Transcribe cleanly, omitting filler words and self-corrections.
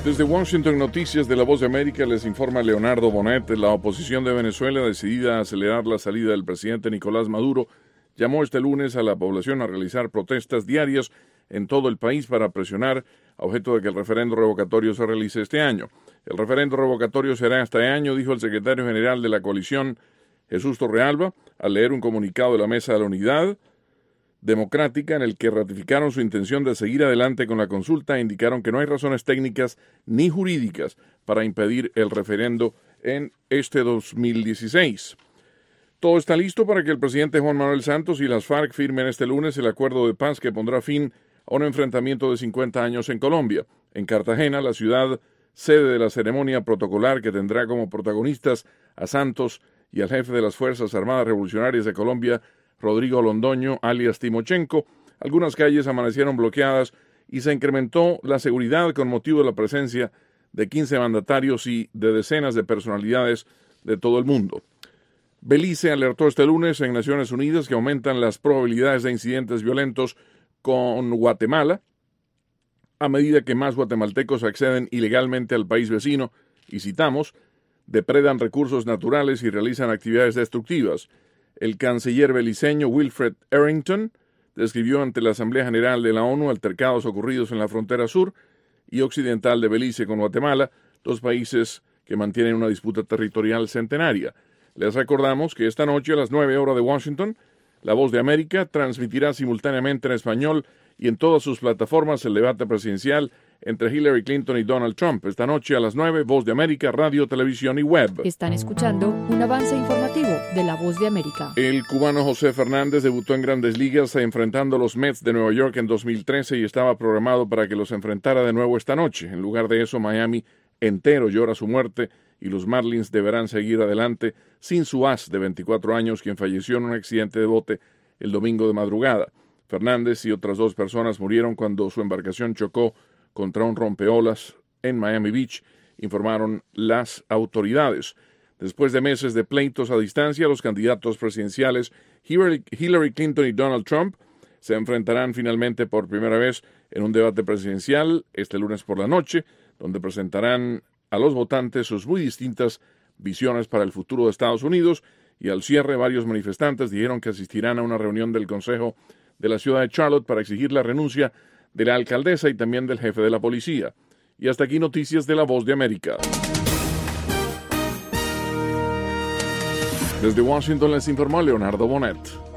Desde Washington, Noticias de La Voz de América, les informa Leonardo Bonet. La oposición de Venezuela, decidida a acelerar la salida del presidente Nicolás Maduro, llamó este lunes a la población a realizar protestas diarias en todo el país para presionar a objeto de que el referendo revocatorio se realice este año. El referendo revocatorio será este año, dijo el secretario general de la coalición, Jesús Torrealba, al leer un comunicado de la Mesa de la Unidad Democrática en el que ratificaron su intención de seguir adelante con la consulta e indicaron que no hay razones técnicas ni jurídicas para impedir el referendo en este 2016. Todo está listo para que el presidente Juan Manuel Santos y las FARC firmen este lunes el acuerdo de paz que pondrá fin a un enfrentamiento de 50 años en Colombia. En Cartagena, la ciudad sede de la ceremonia protocolar que tendrá como protagonistas a Santos y al jefe de las Fuerzas Armadas Revolucionarias de Colombia, Rodrigo Londoño, alias Timochenko, algunas calles amanecieron bloqueadas y se incrementó la seguridad con motivo de la presencia de 15 mandatarios y de decenas de personalidades de todo el mundo. Belice alertó este lunes en Naciones Unidas que aumentan las probabilidades de incidentes violentos con Guatemala a medida que más guatemaltecos acceden ilegalmente al país vecino y, citamos, depredan recursos naturales y realizan actividades destructivas. El canciller beliceño Wilfred Arrington describió ante la Asamblea General de la ONU altercados ocurridos en la frontera sur y occidental de Belice con Guatemala, dos países que mantienen una disputa territorial centenaria. Les recordamos que esta noche a las 9 horas de Washington, La Voz de América transmitirá simultáneamente en español y en todas sus plataformas el debate presidencial entre Hillary Clinton y Donald Trump. Esta noche a las 9, Voz de América, radio, televisión y web. Están escuchando un avance informativo de La Voz de América. El cubano José Fernández debutó en Grandes Ligas enfrentando a los Mets de Nueva York en 2013 y estaba programado para que los enfrentara de nuevo esta noche. En lugar de eso, Miami entero llora su muerte y los Marlins deberán seguir adelante sin su as de 24 años, quien falleció en un accidente de bote el domingo de madrugada. Fernández y otras dos personas murieron cuando su embarcación chocó contra un rompeolas en Miami Beach, informaron las autoridades. Después de meses de pleitos a distancia, los candidatos presidenciales Hillary Clinton y Donald Trump se enfrentarán finalmente por primera vez en un debate presidencial este lunes por la noche, donde presentarán a los votantes sus muy distintas visiones para el futuro de Estados Unidos, y al cierre varios manifestantes dijeron que asistirán a una reunión del Consejo de la ciudad de Charlotte para exigir la renuncia de la alcaldesa y también del jefe de la policía. Y hasta aquí noticias de La Voz de América. Desde Washington les informó Leonardo Bonet.